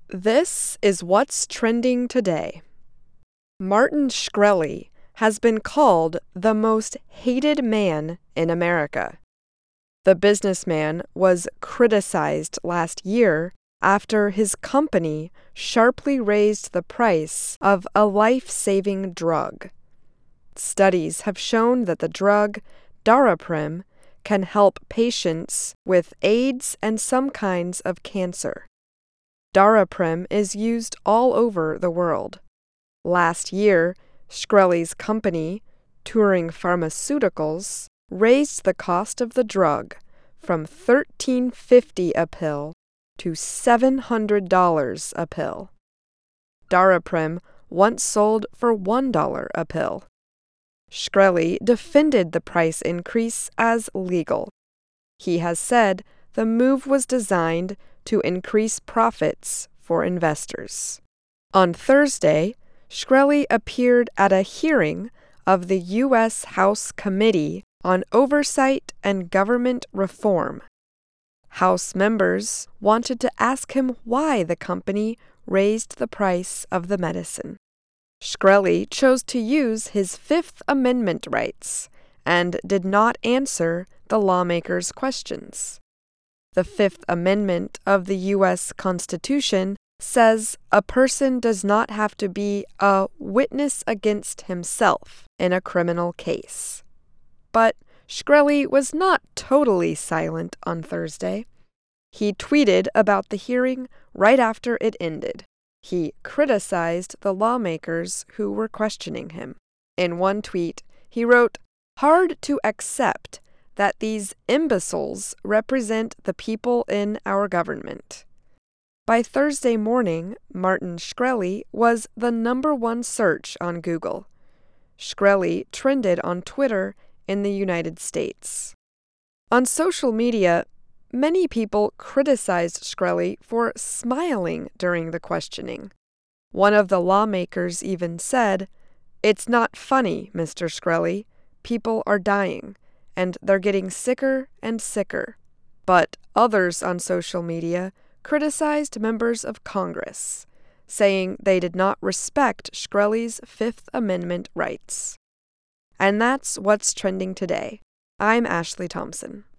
This is what's trending today. Martin Shkreli has been called the most hated man in America. The businessman was criticized last year after his company sharply raised the price of a life-saving drug. Studies have shown that the drug, Daraprim, can help patients with AIDS and some kinds of cancer. Daraprim is used all over the world. Last year, Shkreli's company, Turing Pharmaceuticals, raised the cost of the drug from $13.50 a pill to $700 a pill. Daraprim once sold for $1 a pill. Shkreli defended the price increase as legal. He has said the move was designed to increase profits for investors. On Thursday, Shkreli appeared at a hearing of the U.S. House Committee on Oversight and Government Reform. House members wanted to ask him why the company raised the price of the medicine. Shkreli chose to use his Fifth Amendment rights and did not answer the lawmakers' questions. The Fifth Amendment of the U.S. Constitution says a person does not have to be a witness against himself in a criminal case. But Shkreli was not totally silent on Thursday. He tweeted about the hearing right after it ended. He criticized the lawmakers who were questioning him. In one tweet, he wrote, "Hard to accept that these imbeciles represent the people in our government." By Thursday morning, Martin Shkreli was the #1 search on Google. Shkreli trended on Twitter in the United States. On social media, many people criticized Shkreli for smiling during the questioning. One of the lawmakers even said, "It's not funny, Mr. Shkreli. People are dying, and they're getting sicker and sicker." But others on social media criticized members of Congress, saying they did not respect Shkreli's Fifth Amendment rights. And that's what's trending today. I'm Ashley Thompson.